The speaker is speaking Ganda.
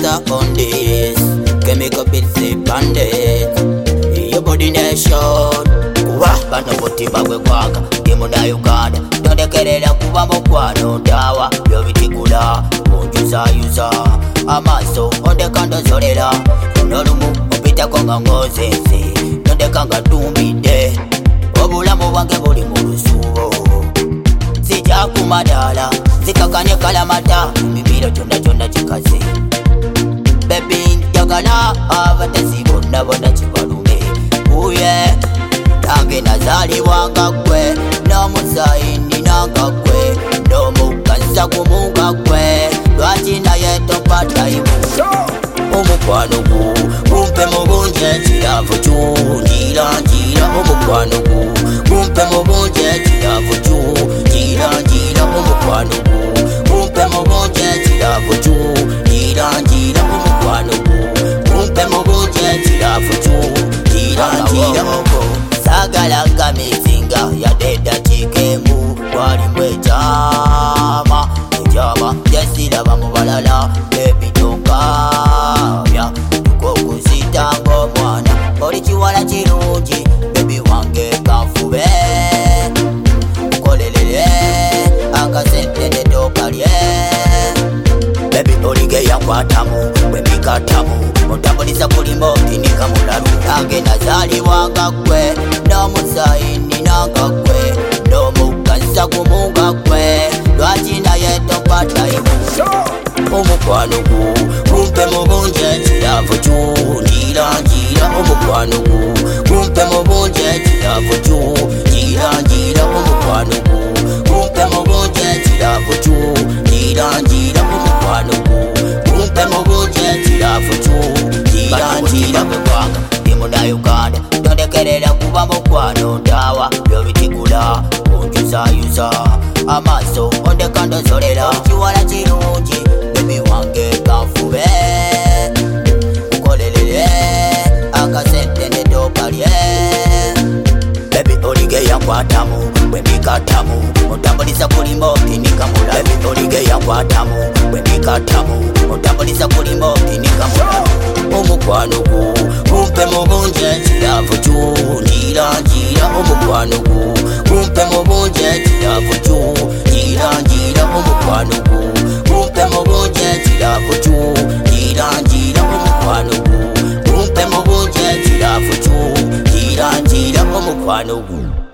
Master on this chemical bits bandit. Your body nation. Bano mutima gwe kwaka ndimu na Uganda tondekerera kuba mukwano dawa byobitikula onjuzayuza amaso ondekandozolera nolumu opitako nga ngozeze tondekanga tumbidde obulamu bwange buli mu lusuubo sijja kumadala zikakanye kalamata mibiro kyonna kikaze bebi njagala abatesi bonna bonna kibalume uye nange nazalibwanga gwe n'omusaini nanga gwe n'omukaza gumuga gwe lwaki naye topatayimu omukwano gu gumpe mu bungi ekiravu njira omukwano gu gumpe mu bungi ekiravu njira omukwano gu gumpe mu bungi ekiravu njira omukwano gu gumpe mu bungi ekiravu njira sagalanga mizinga yadeda chikemu walimwe ejama jesiraba mubalala ebitokabya tukokuzitanga omwana oli kiwala kirungi bebi wange kanfube ukolelele akasente netokalye bebi oligeya kwatamu bwemikatamu otambuliza kulimo tinika mulalu nange nazalibwanga gwe n'omusaini nanga gwe n'omukaza gumuga gwe lwaki naye topatayimu omukwano gu gumpe mu bungi ekiravu njira omukwano gu gumpe mu bungi ekiravu njira omukwano gu gumpe mu bungi ekiravu njira omukwano gu gumpe mu bungi ekiravu njira bwekwanga ndimu na Uganda tondekerera kuba mukwano dawa byobitikula onjuzayuza amaso ondekandozolera kiwala kirungi bebi wange kanfube ukolelele akasente netokalye bebi oligeya kwatamu bwemikatamu otambuliza kulimo tinikamula bebi oligeya kwatamu bwemikatamu otambuliza kulimo tinikamula omukwano gu gumpe mu bungi ekiravu njira omukwano gu gumpe mu bungi ekiravu njira omukwano gu gumpe mu bungi ekiravu njira omukwano gu gumpe mu bungi ekiravu njira omukwano gu